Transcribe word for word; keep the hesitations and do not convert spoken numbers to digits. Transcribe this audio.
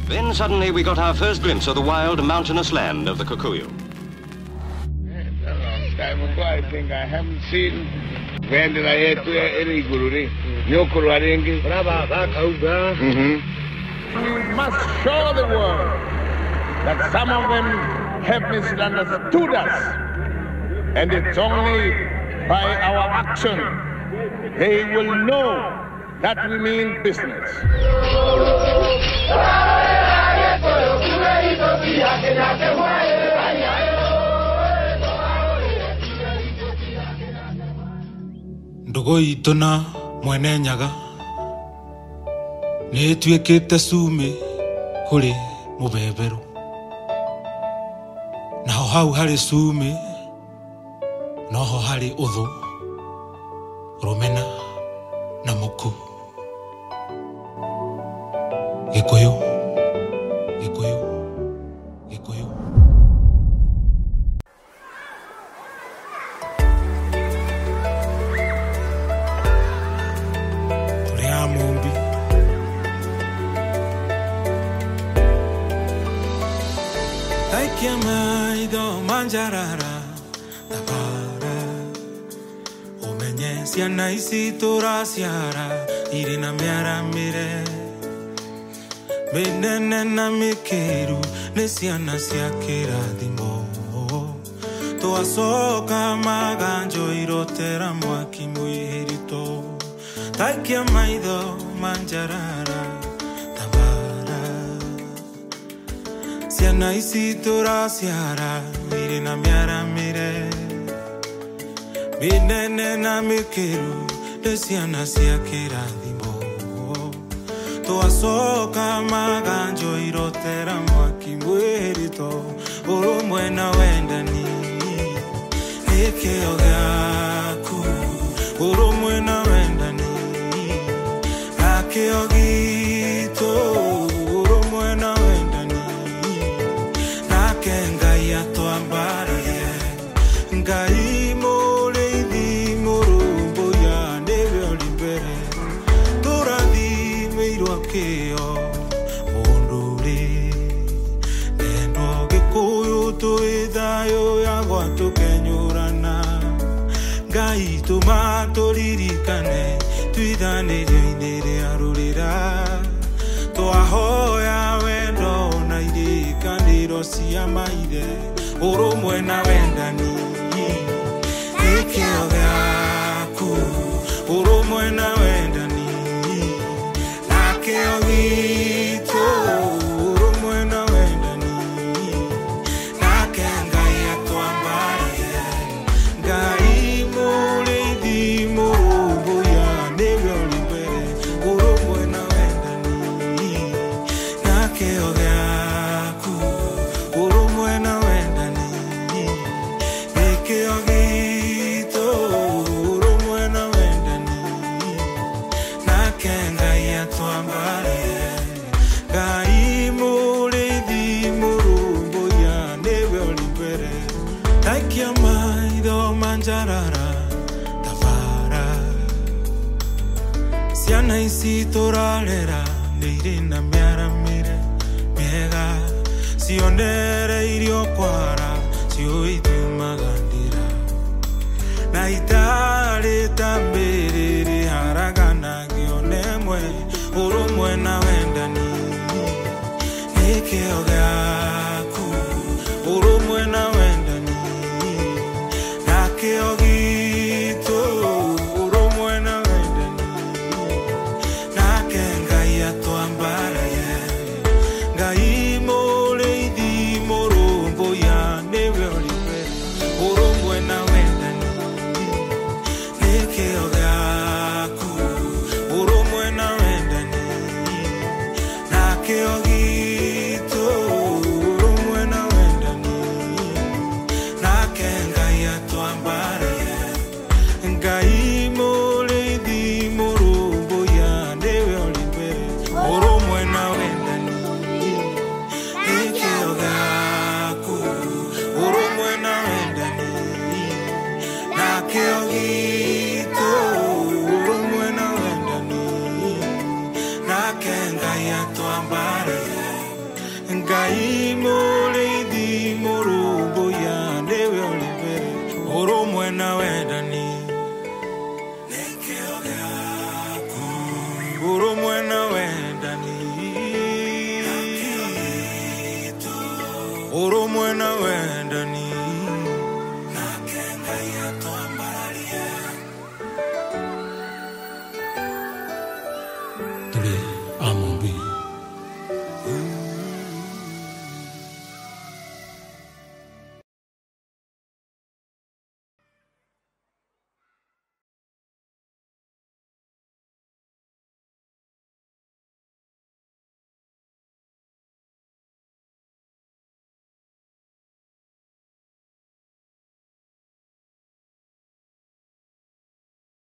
Then suddenly we got our first glimpse of the wild mountainous land of the Kikuyu. It's a long time ago. I think I haven't seen Vendela yetu eri gururi. Nyokuru arengi. Brava, vakauga. Mhm. We must show the world that some of them have misunderstood us. And it's only by our action they will know that we mean business. Ndogo itona mwene nyaga ni tuikite sume kuri mubeberu naho hau hari sume noho hari uthu rumena na muku Gikuyu Gikuyu Gikuyu Tulia mumbi Taikia maido manjarara tabara Omenye siana isi turasiara irina miara mire Benene na mikeru nesiana sia kirathimo Tuasoka maganjo irotera mwaki muihirito Taikia maitho manjarara tabara Siana isi turasiara irina miara mire Benene na mikeru nesiana sia kirathimo Tuasoka maganjo irotera mwaki mwirito urumwe na wendani nikio gyaku urumwe na wendani nakio gitu urumwe na wendani nake ngai atwambararie ngai mureithi murumbu ya nebe olimbere Keo Monduri Nendo Gikuyu tuithayo ya gwatu kenyurana Ngai tumaturikane tuithane rioinere arurira Twahoya wendo na irikaniro cia maire urumwe na wendani Nikio gyaku urumwe na wendani Keo gitu urumwe na wendani nake ngai atwambararie ngai mureithi murumbu ya nebe olimbere urumwe na wendani nakeo gyaku urumwe na wendani nikeo gitu urumwe na wendani nake ngai atwambararie ngai mureithi murumbu ya nebe olimbere Taikia maitho manjarara tabara Siana isi turarera nĩirĩ na mĩaramĩre mĩega cionere irio kwara cioithiumagandĩra na itarĩ ta mbĩrĩrĩ haraganagio nemwe urumwe na wendani nikio gyaku urumwe na wendani nakio gitu urumwe na wendani nake ngai atwambararie ngai mureithi murumbu ya nebe olimbere urumwe na wendani nikio gyaku urumwe na wendani nakio gitu urumwe na wendani nake ngai atwambararie ngai mureithi murumbu ya nebe olimbere urumwe na wendani nikio gyaku urumwe na wendani nakio gitu urumwe na wendani nake ngai atwambararie Ngai